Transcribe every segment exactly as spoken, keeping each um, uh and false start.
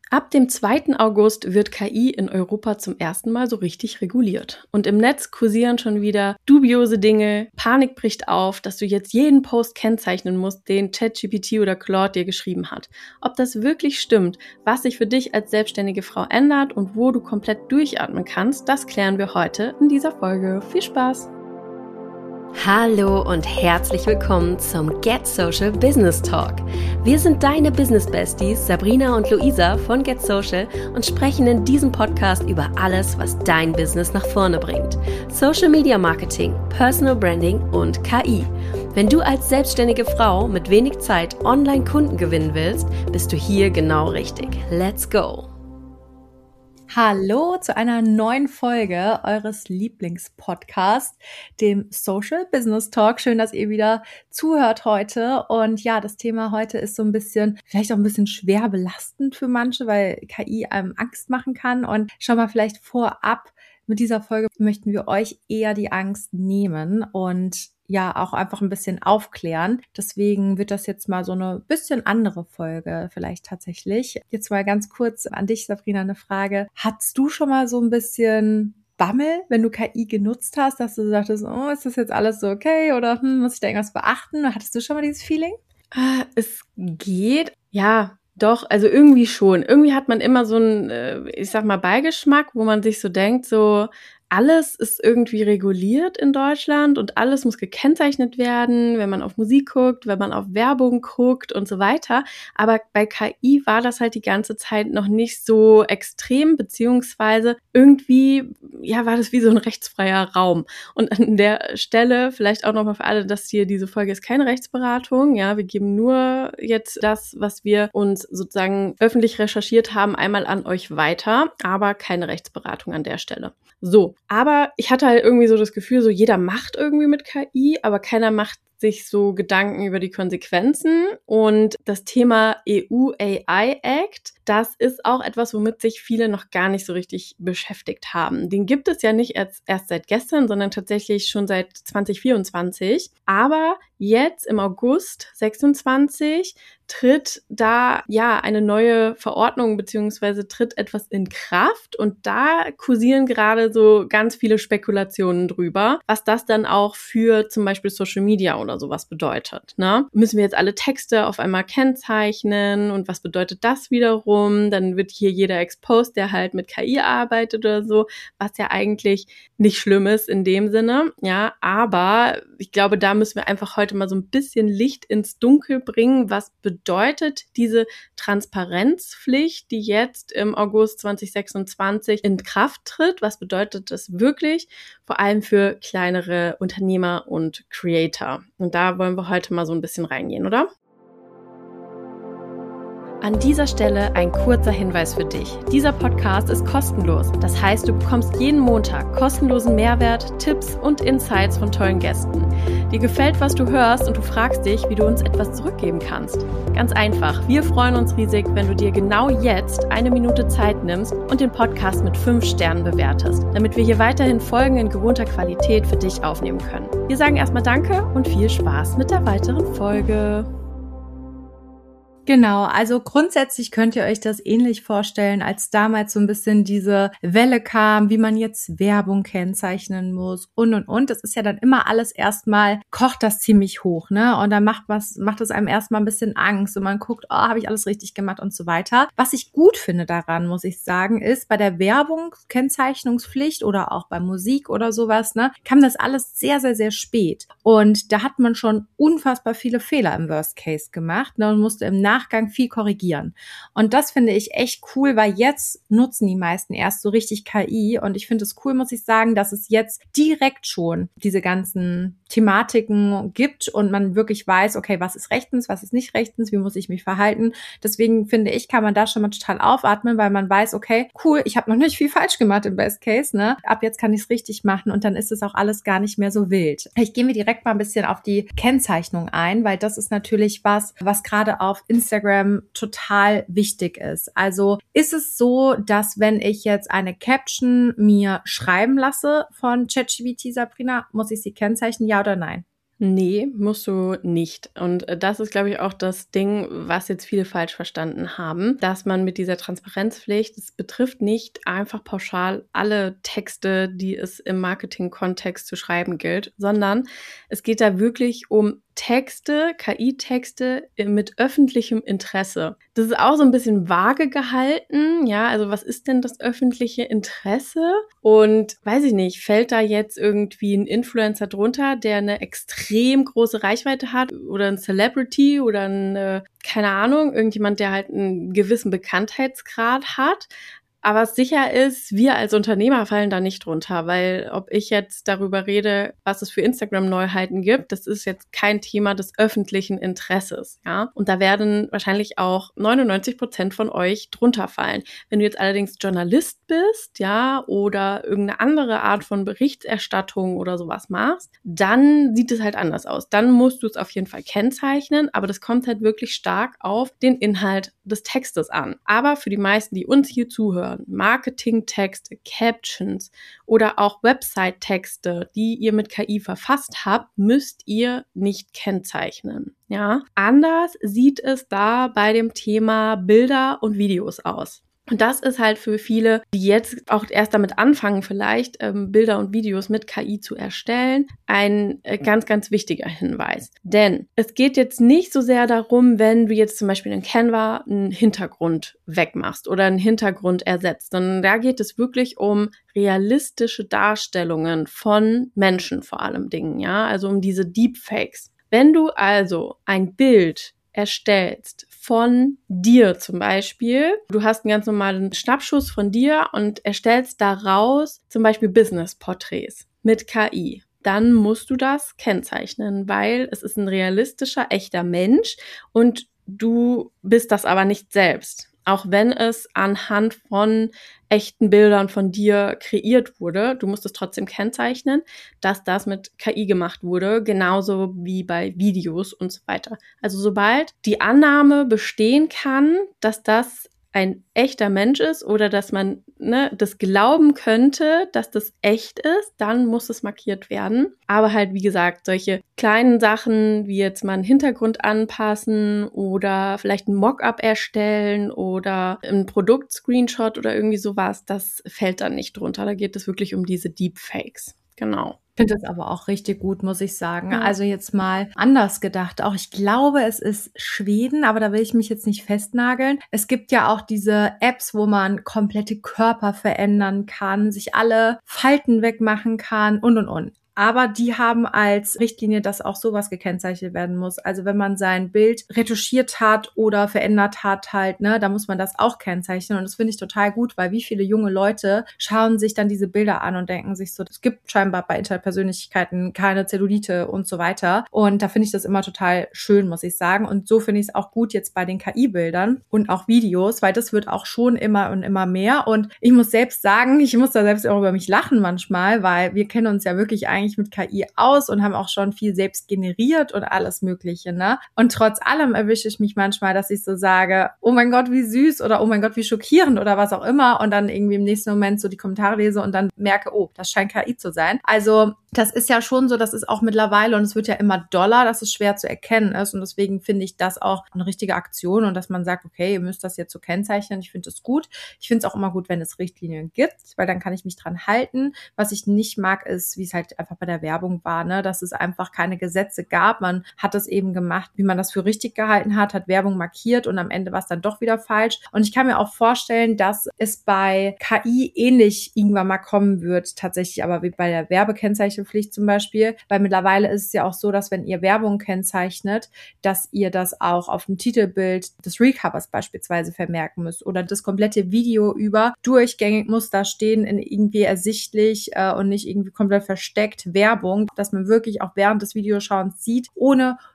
Ab dem zweiten August wird K I in Europa zum ersten Mal so richtig reguliert. Und im Netz kursieren schon wieder dubiose Dinge. Panik bricht auf, dass du jetzt jeden Post kennzeichnen musst, den ChatGPT oder Claude dir geschrieben hat. Ob das wirklich stimmt, was sich für dich als selbstständige Frau ändert und wo du komplett durchatmen kannst, das klären wir heute in dieser Folge. Viel Spaß! Hallo und herzlich willkommen zum Get Social Business Talk. Wir sind deine Business Besties Sabrina und Luisa von Get Social und sprechen in diesem Podcast über alles, was dein Business nach vorne bringt. Social Media Marketing, Personal Branding und K I. Wenn du als selbstständige Frau mit wenig Zeit online Kunden gewinnen willst, bist du hier genau richtig. Let's go! Hallo zu einer neuen Folge eures Lieblingspodcasts, dem Social Business Talk. Schön, dass ihr wieder zuhört heute. Und ja, das Thema heute ist so ein bisschen, vielleicht auch ein bisschen schwer belastend für manche, weil K I einem Angst machen kann. Und schon mal vielleicht vorab, mit dieser Folge möchten wir euch eher die Angst nehmen und ja auch einfach ein bisschen aufklären. Deswegen wird das jetzt mal so eine bisschen andere Folge vielleicht tatsächlich. Jetzt mal ganz kurz an dich, Sabrina, eine Frage. Hattest du schon mal so ein bisschen Bammel, wenn du K I genutzt hast, dass du sagtest, oh, ist das jetzt alles so okay oder hm, muss ich da irgendwas beachten? Hattest du schon mal dieses Feeling? Ah, es geht, ja. Doch, also irgendwie schon. Irgendwie hat man immer so einen, ich sag mal, Beigeschmack, wo man sich so denkt, so alles ist irgendwie reguliert in Deutschland und alles muss gekennzeichnet werden, wenn man auf Musik guckt, wenn man auf Werbung guckt und so weiter. Aber bei K I war das halt die ganze Zeit noch nicht so extrem, beziehungsweise irgendwie, ja, war das wie so ein rechtsfreier Raum. Und an der Stelle vielleicht auch nochmal für alle, dass hier diese Folge ist keine Rechtsberatung. Ja, wir geben nur jetzt das, was wir uns sozusagen öffentlich recherchiert haben, einmal an euch weiter, aber keine Rechtsberatung an der Stelle. So, aber ich hatte halt irgendwie so das Gefühl, so jeder macht irgendwie mit K I, aber keiner macht sich so Gedanken über die Konsequenzen. Und das Thema E U A I Act, das ist auch etwas, womit sich viele noch gar nicht so richtig beschäftigt haben. Den gibt es ja nicht erst, erst seit gestern, sondern tatsächlich schon seit zwanzig vierundzwanzig. Aber jetzt im August sechsundzwanzig tritt da ja eine neue Verordnung beziehungsweise tritt etwas in Kraft und da kursieren gerade so ganz viele Spekulationen drüber, was das dann auch für zum Beispiel Social Media oder sowas bedeutet. Ne? Müssen wir jetzt alle Texte auf einmal kennzeichnen und was bedeutet das wiederum? Dann wird hier jeder exposed, der halt mit K I arbeitet oder so, was ja eigentlich nicht schlimm ist in dem Sinne, ja, aber ich glaube, da müssen wir einfach heute mal so ein bisschen Licht ins Dunkel bringen, was bedeutet diese Transparenzpflicht, die jetzt im August zwanzig sechsundzwanzig in Kraft tritt, was bedeutet das wirklich, vor allem für kleinere Unternehmer und Creator. Und da wollen wir heute mal so ein bisschen reingehen, oder? An dieser Stelle ein kurzer Hinweis für dich. Dieser Podcast ist kostenlos. Das heißt, du bekommst jeden Montag kostenlosen Mehrwert, Tipps und Insights von tollen Gästen. Dir gefällt, was du hörst und du fragst dich, wie du uns etwas zurückgeben kannst. Ganz einfach. Wir freuen uns riesig, wenn du dir genau jetzt eine Minute Zeit nimmst und den Podcast mit fünf Sternen bewertest, damit wir hier weiterhin Folgen in gewohnter Qualität für dich aufnehmen können. Wir sagen erstmal Danke und viel Spaß mit der weiteren Folge. Genau, also grundsätzlich könnt ihr euch das ähnlich vorstellen, als damals so ein bisschen diese Welle kam, wie man jetzt Werbung kennzeichnen muss und und und. Das ist ja dann immer alles erstmal, kocht das ziemlich hoch, ne? Und dann macht was, macht es einem erstmal ein bisschen Angst und man guckt, oh, habe ich alles richtig gemacht und so weiter. Was ich gut finde daran, muss ich sagen, ist bei der Werbung, Kennzeichnungspflicht oder auch bei Musik oder sowas, ne, kam das alles sehr, sehr, sehr spät. Und da hat man schon unfassbar viele Fehler im Worst Case gemacht, ne, und musste im Nachhinein Nachgang viel korrigieren. Und das finde ich echt cool, weil jetzt nutzen die meisten erst so richtig K I und ich finde es cool, muss ich sagen, dass es jetzt direkt schon diese ganzen Thematiken gibt und man wirklich weiß, okay, was ist rechtens, was ist nicht rechtens, wie muss ich mich verhalten. Deswegen finde ich, kann man da schon mal total aufatmen, weil man weiß, okay, cool, ich habe noch nicht viel falsch gemacht im Best Case, ne? Ab jetzt kann ich es richtig machen und dann ist es auch alles gar nicht mehr so wild. Ich gehe mir direkt mal ein bisschen auf die Kennzeichnung ein, weil das ist natürlich was, was gerade auf Instagram total wichtig ist. Also ist es so, dass wenn ich jetzt eine Caption mir schreiben lasse von ChatGPT, Sabrina, muss ich sie kennzeichnen, ja oder nein? Nee, musst du nicht. Und das ist, glaube ich, auch das Ding, was jetzt viele falsch verstanden haben, dass man mit dieser Transparenzpflicht, es betrifft nicht einfach pauschal alle Texte, die es im Marketing-Kontext zu schreiben gilt, sondern es geht da wirklich um Texte, K I-Texte mit öffentlichem Interesse. Das ist auch so ein bisschen vage gehalten, ja, also was ist denn das öffentliche Interesse? Und weiß ich nicht, fällt da jetzt irgendwie ein Influencer drunter, der eine extrem große Reichweite hat oder ein Celebrity oder ein, keine Ahnung, irgendjemand, der halt einen gewissen Bekanntheitsgrad hat? Aber sicher ist, wir als Unternehmer fallen da nicht drunter, weil ob ich jetzt darüber rede, was es für Instagram-Neuheiten gibt, das ist jetzt kein Thema des öffentlichen Interesses, ja. Und da werden wahrscheinlich auch neunundneunzig Prozent von euch drunter fallen. Wenn du jetzt allerdings Journalist bist, ja, oder irgendeine andere Art von Berichterstattung oder sowas machst, dann sieht es halt anders aus. Dann musst du es auf jeden Fall kennzeichnen, aber das kommt halt wirklich stark auf den Inhalt des Textes an. Aber für die meisten, die uns hier zuhören, Marketingtexte, Captions oder auch Website-Texte, die ihr mit K I verfasst habt, müsst ihr nicht kennzeichnen. Ja, anders sieht es da bei dem Thema Bilder und Videos aus. Und das ist halt für viele, die jetzt auch erst damit anfangen, vielleicht ähm, Bilder und Videos mit K I zu erstellen, ein äh, ganz, ganz wichtiger Hinweis. Denn es geht jetzt nicht so sehr darum, wenn du jetzt zum Beispiel in Canva einen Hintergrund wegmachst oder einen Hintergrund ersetzt, sondern da geht es wirklich um realistische Darstellungen von Menschen vor allem Dingen, ja, also um diese Deepfakes. Wenn du also ein Bild erstellst von dir zum Beispiel. Du hast einen ganz normalen Schnappschuss von dir und erstellst daraus zum Beispiel Business-Porträts mit K I. Dann musst du das kennzeichnen, weil es ist ein realistischer, echter Mensch und du bist das aber nicht selbst. Auch wenn es anhand von echten Bildern von dir kreiert wurde, du musst es trotzdem kennzeichnen, dass das mit K I gemacht wurde, genauso wie bei Videos und so weiter. Also sobald die Annahme bestehen kann, dass das ein echter Mensch ist oder dass man ne, das glauben könnte, dass das echt ist, dann muss es markiert werden. Aber halt, wie gesagt, solche kleinen Sachen wie jetzt mal einen Hintergrund anpassen oder vielleicht ein Mockup erstellen oder ein Produkt-Screenshot oder irgendwie sowas, das fällt dann nicht drunter. Da geht es wirklich um diese Deepfakes. Genau. Ich finde das aber auch richtig gut, muss ich sagen. Ja. Also jetzt mal anders gedacht. Auch ich glaube, es ist Schweden, aber da will ich mich jetzt nicht festnageln. Es gibt ja auch diese Apps, wo man komplette Körper verändern kann, sich alle Falten wegmachen kann und und und. Aber die haben als Richtlinie, dass auch sowas gekennzeichnet werden muss. Also wenn man sein Bild retuschiert hat oder verändert hat halt, ne, da muss man das auch kennzeichnen. Und das finde ich total gut, weil wie viele junge Leute schauen sich dann diese Bilder an und denken sich so, es gibt scheinbar bei Interpersönlichkeiten keine Zellulite und so weiter. Und da finde ich das immer total schön, muss ich sagen. Und so finde ich es auch gut jetzt bei den K I-Bildern und auch Videos, weil das wird auch schon immer und immer mehr. Und ich muss selbst sagen, ich muss da selbst auch über mich lachen manchmal, weil wir kennen uns ja wirklich eigentlich mit K I aus und haben auch schon viel selbst generiert und alles Mögliche, ne? Und trotz allem erwische ich mich manchmal, dass ich so sage, oh mein Gott, wie süß oder oh mein Gott, wie schockierend oder was auch immer und dann irgendwie im nächsten Moment so die Kommentare lese und dann merke, oh, das scheint K I zu sein. Also das ist ja schon so, das ist auch mittlerweile und es wird ja immer doller, dass es schwer zu erkennen ist und deswegen finde ich das auch eine richtige Aktion und dass man sagt, okay, ihr müsst das jetzt so kennzeichnen. Ich finde das gut. Ich finde es auch immer gut, wenn es Richtlinien gibt, weil dann kann ich mich dran halten. Was ich nicht mag, ist, wie es halt einfach bei der Werbung war, ne, dass es einfach keine Gesetze gab. Man hat es eben gemacht, wie man das für richtig gehalten hat, hat Werbung markiert und am Ende war es dann doch wieder falsch. Und ich kann mir auch vorstellen, dass es bei K I ähnlich irgendwann mal kommen wird, tatsächlich aber wie bei der Werbekennzeichnungspflicht zum Beispiel, weil mittlerweile ist es ja auch so, dass wenn ihr Werbung kennzeichnet, dass ihr das auch auf dem Titelbild des Recovers beispielsweise vermerken müsst oder das komplette Video über durchgängig muss da stehen, in irgendwie ersichtlich äh, und nicht irgendwie komplett versteckt Werbung, dass man wirklich auch während des Videoschauens sieht, ohne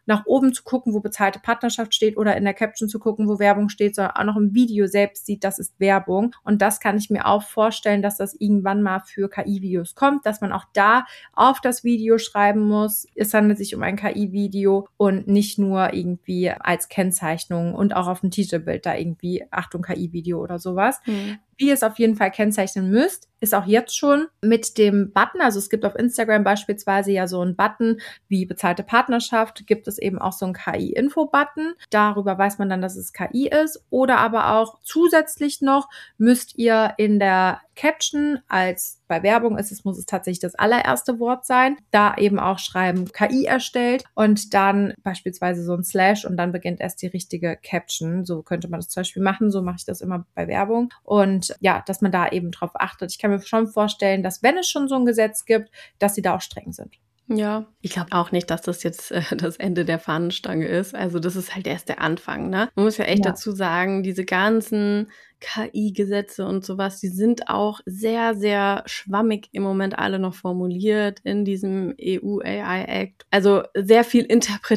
nach oben zu gucken, wo bezahlte Partnerschaft steht oder in der Caption zu gucken, wo Werbung steht, sondern auch noch im Video selbst sieht, das ist Werbung. Und das kann ich mir auch vorstellen, dass das irgendwann mal für K I-Videos kommt, dass man auch da auf das Video schreiben muss, es handelt sich um ein K I-Video und nicht nur irgendwie als Kennzeichnung und auch auf dem Titelbild da irgendwie Achtung K I-Video oder sowas. Mhm. Wie ihr es auf jeden Fall kennzeichnen müsst, ist auch jetzt schon mit dem Button, also es gibt auf Instagram beispielsweise ja so einen Button wie bezahlte Partnerschaft, gibt es eben auch so einen K I-Info-Button. Darüber weiß man dann, dass es K I ist. Oder aber auch zusätzlich noch müsst ihr in der Caption, als bei Werbung ist es, muss es tatsächlich das allererste Wort sein, da eben auch schreiben K I erstellt und dann beispielsweise so ein Slash und dann beginnt erst die richtige Caption. So könnte man das zum Beispiel machen, so mache ich das immer bei Werbung. Und ja, dass man da eben drauf achtet. Ich kann mir schon vorstellen, dass wenn es schon so ein Gesetz gibt, dass sie da auch streng sind. Ja, ich glaube auch nicht, dass das jetzt äh, das Ende der Fahnenstange ist. Also das ist halt erst der Anfang, ne? Man muss ja echt ja. dazu sagen, diese ganzen K I-Gesetze und sowas, die sind auch sehr, sehr schwammig im Moment alle noch formuliert in diesem E U A I Act. Also sehr viel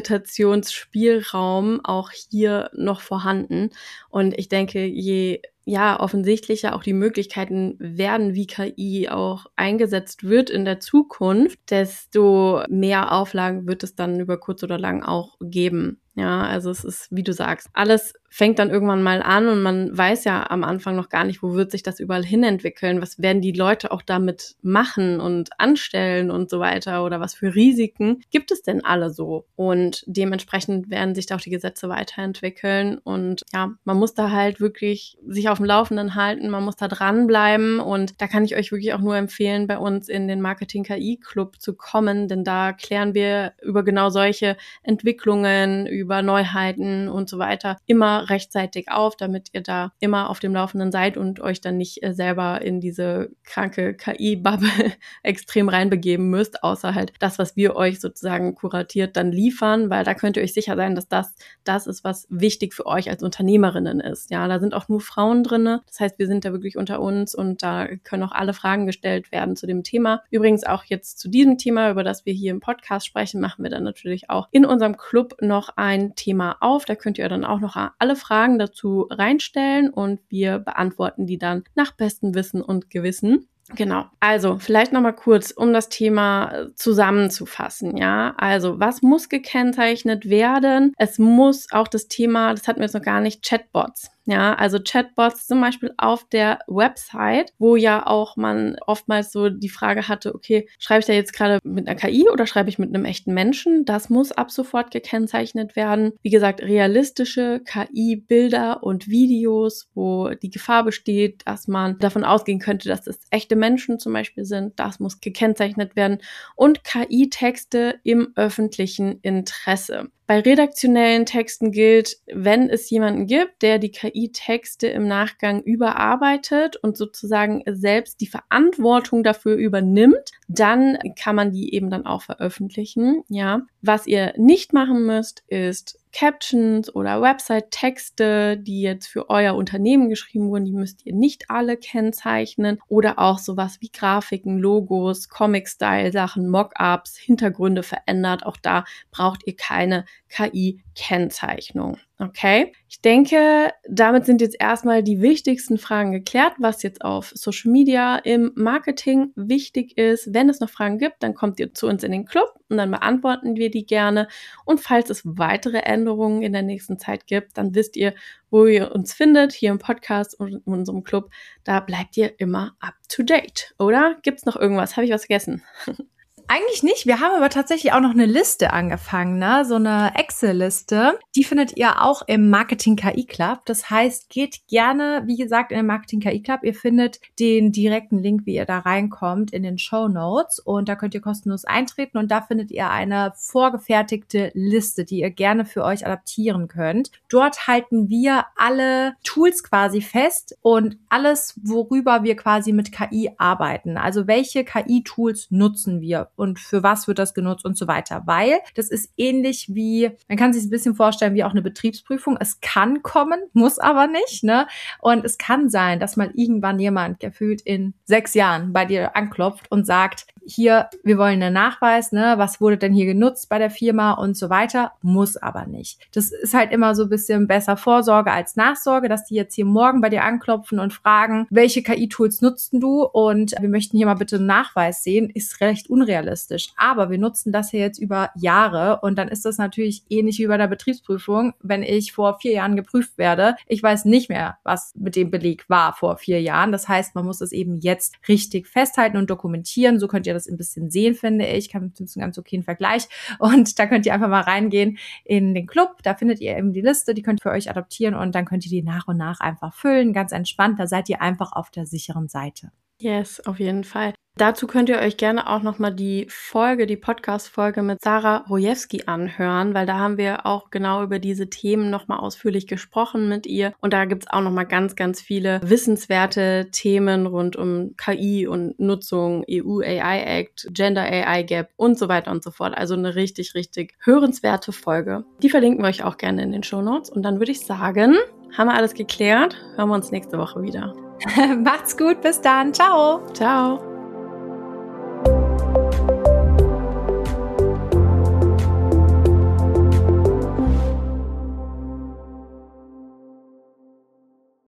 Interpretationsspielraum auch hier noch vorhanden. Und ich denke, je ja, offensichtlicher auch die Möglichkeiten werden, wie K I auch eingesetzt wird in der Zukunft, desto mehr Auflagen wird es dann über kurz oder lang auch geben. Ja, also es ist, wie du sagst, alles fängt dann irgendwann mal an und man weiß ja am Anfang noch gar nicht, wo wird sich das überall hin entwickeln, was werden die Leute auch damit machen und anstellen und so weiter oder was für Risiken gibt es denn alle so? Und dementsprechend werden sich da auch die Gesetze weiterentwickeln und ja, man muss da halt wirklich sich auf dem Laufenden halten, man muss da dranbleiben und da kann ich euch wirklich auch nur empfehlen, bei uns in den Marketing-K I-Club zu kommen, denn da klären wir über genau solche Entwicklungen, über über Neuheiten und so weiter immer rechtzeitig auf, damit ihr da immer auf dem Laufenden seid und euch dann nicht äh, selber in diese kranke K I-Bubble extrem reinbegeben müsst, außer halt das, was wir euch sozusagen kuratiert dann liefern, weil da könnt ihr euch sicher sein, dass das das ist, was wichtig für euch als Unternehmerinnen ist. Ja, da sind auch nur Frauen drinne. Das heißt, wir sind da wirklich unter uns und da können auch alle Fragen gestellt werden zu dem Thema. Übrigens auch jetzt zu diesem Thema, über das wir hier im Podcast sprechen, machen wir dann natürlich auch in unserem Club noch ein Thema auf. Da könnt ihr dann auch noch alle Fragen dazu reinstellen und wir beantworten die dann nach bestem Wissen und Gewissen. Genau. Also, vielleicht nochmal kurz, um das Thema zusammenzufassen, ja. Also, was muss gekennzeichnet werden? Es muss auch das Thema, das hatten wir jetzt noch gar nicht, Chatbots. Ja, also Chatbots zum Beispiel auf der Website, wo ja auch man oftmals so die Frage hatte, okay, schreibe ich da jetzt gerade mit einer K I oder schreibe ich mit einem echten Menschen? Das muss ab sofort gekennzeichnet werden. Wie gesagt, realistische K I-Bilder und Videos, wo die Gefahr besteht, dass man davon ausgehen könnte, dass das echte Menschen zum Beispiel sind. Das muss gekennzeichnet werden. Und K I-Texte im öffentlichen Interesse. Bei redaktionellen Texten gilt, wenn es jemanden gibt, der die K I-Texte im Nachgang überarbeitet und sozusagen selbst die Verantwortung dafür übernimmt, dann kann man die eben dann auch veröffentlichen. Ja, was ihr nicht machen müsst, ist Captions oder Website-Texte, die jetzt für euer Unternehmen geschrieben wurden, die müsst ihr nicht alle kennzeichnen oder auch sowas wie Grafiken, Logos, Comic-Style-Sachen, Mockups, Hintergründe verändert. Auch da braucht ihr keine K I-Kennzeichnung. Okay? Ich denke, damit sind jetzt erstmal die wichtigsten Fragen geklärt, was jetzt auf Social Media im Marketing wichtig ist. Wenn es noch Fragen gibt, dann kommt ihr zu uns in den Club und dann beantworten wir die gerne. Und falls es weitere Änderungen in der nächsten Zeit gibt, dann wisst ihr, wo ihr uns findet, hier im Podcast und in unserem Club. Da bleibt ihr immer up to date, oder? Gibt's noch irgendwas? Habe ich was vergessen? Eigentlich nicht. Wir haben aber tatsächlich auch noch eine Liste angefangen, ne? So eine Excel-Liste. Die findet ihr auch im Marketing-K I-Club. Das heißt, geht gerne, wie gesagt, in den Marketing-K I-Club. Ihr findet den direkten Link, wie ihr da reinkommt, in den Shownotes. Und da könnt ihr kostenlos eintreten. Und da findet ihr eine vorgefertigte Liste, die ihr gerne für euch adaptieren könnt. Dort halten wir alle Tools quasi fest und alles, worüber wir quasi mit K I arbeiten. Also welche K I-Tools nutzen wir? Und für was wird das genutzt und so weiter. Weil das ist ähnlich wie, man kann sich ein bisschen vorstellen, wie auch eine Betriebsprüfung. Es kann kommen, muss aber nicht, ne? Und es kann sein, dass mal irgendwann jemand gefühlt in sechs Jahren bei dir anklopft und sagt, hier, wir wollen einen Nachweis, ne, was wurde denn hier genutzt bei der Firma und so weiter, muss aber nicht. Das ist halt immer so ein bisschen besser Vorsorge als Nachsorge, dass die jetzt hier morgen bei dir anklopfen und fragen, welche K I-Tools nutzen du und wir möchten hier mal bitte einen Nachweis sehen, ist recht unrealistisch. Aber wir nutzen das hier jetzt über Jahre und dann ist das natürlich ähnlich wie bei der Betriebsprüfung, wenn ich vor vier Jahren geprüft werde. Ich weiß nicht mehr, was mit dem Beleg war vor vier Jahren. Das heißt, man muss es eben jetzt richtig festhalten und dokumentieren. So könnt ihr das ein bisschen sehen, finde ich. Ich habe einen ganz okayen Vergleich. Und da könnt ihr einfach mal reingehen in den Club. Da findet ihr eben die Liste, die könnt ihr für euch adoptieren und dann könnt ihr die nach und nach einfach füllen. Ganz entspannt. Da seid ihr einfach auf der sicheren Seite. Yes, auf jeden Fall. Dazu könnt ihr euch gerne auch nochmal die Folge, die Podcast-Folge mit Sarah Rojewski anhören, weil da haben wir auch genau über diese Themen nochmal ausführlich gesprochen mit ihr. Und da gibt's auch nochmal ganz, ganz viele wissenswerte Themen rund um K I und Nutzung, E U A I Act, Gender A I Gap und so weiter und so fort. Also eine richtig, richtig hörenswerte Folge. Die verlinken wir euch auch gerne in den Shownotes. Und dann würde ich sagen, haben wir alles geklärt. Hören wir uns nächste Woche wieder. Macht's gut, bis dann. Ciao. Ciao.